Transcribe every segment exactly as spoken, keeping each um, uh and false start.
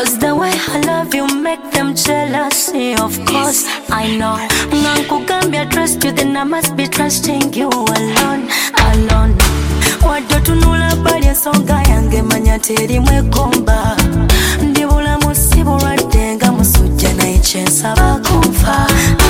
Cause the way I love you make them jealous. Of course, I know. Nankugambia trust you, then I must be trusting you alone, alone. Wadde tunula bali ensonga yange manya teri mwekomba. Ndibula musibulwadde nga musujja naye kyensaba kunfa.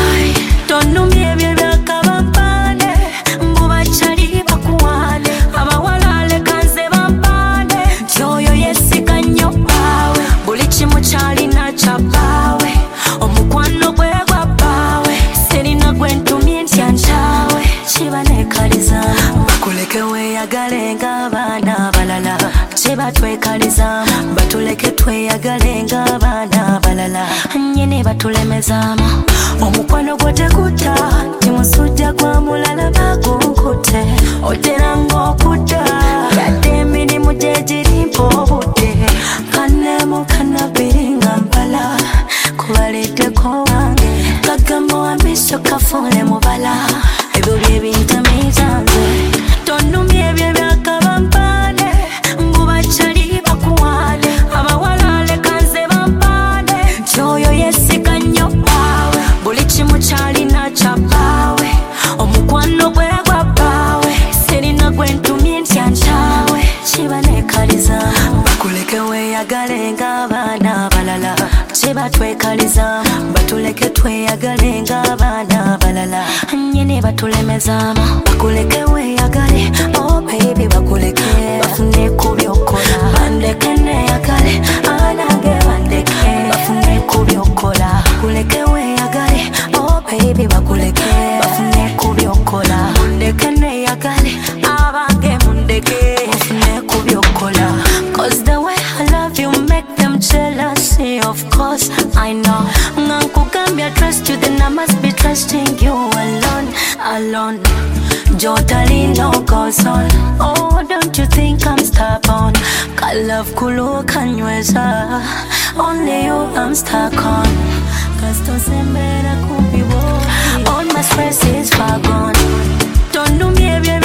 Tonumye ebyo byakabampane mbu bakyali bakuwane. Abawala leka nze bampane nti oyo yesiga nnyo bbaawe. Buli kimu kyalina kya bbaawe. Omukwano gwe gwa bbaawe. Serina gwe ntumye ntya nkyawe. Kiba neekalizaamu bakuleke weeyagale ng'abaana abalala. Kiba twekalizaamu batuleke tweyagale ng'abaana abalala. Nnyini batulemezaamu omukwano gwo tegutta. Nti musujja gwa mulala bagunkute. Otera ng'okudda yadde emirimu gye girimpa obudde. Kanemu kanabiri nga mpala kubaleddeko wange. Kagamba wambiso kafuule mubala. Ebyo bye bintamiiza nze. Tonumye ebyo byakabampane mbu bakyali bakuwane. Abawala leka nze bampane nti oyo yesiga nnyo bbaawe. Buli kimu kyalina kya bbaawe. Omukwano gwe gwa bbaawe. Serina gwe ntumye ntya nkyawe. Kiba neekalizaamu bakuleke weeyagale ng'abaana abalala. Kiba twekalizaamu batuleke tweyagale ng'abaana abalala. Nnyini batulemezaamu bakuleke weeyagale. Oh baby bakuleke bafune ku by'okola. Bandeke neeyagale anange bandeke bafune ku by'okola. Bakuleke weeyagale. Oh baby bakuleke bafune ku by'okola. Mundeke neeyagale abange mundeke bafune ku by'okola. Cause the way I love you make them jealous. Of course I know. Nankugambia trust you, then I must be trusting you alone, alone. Jotali no goes on. Oh, don't you think I'm stubborn? Ka love kulu kanyweza. Only you I'm stuck on. Cause to sembera kubiwo. All my stress is far gone. Don't do me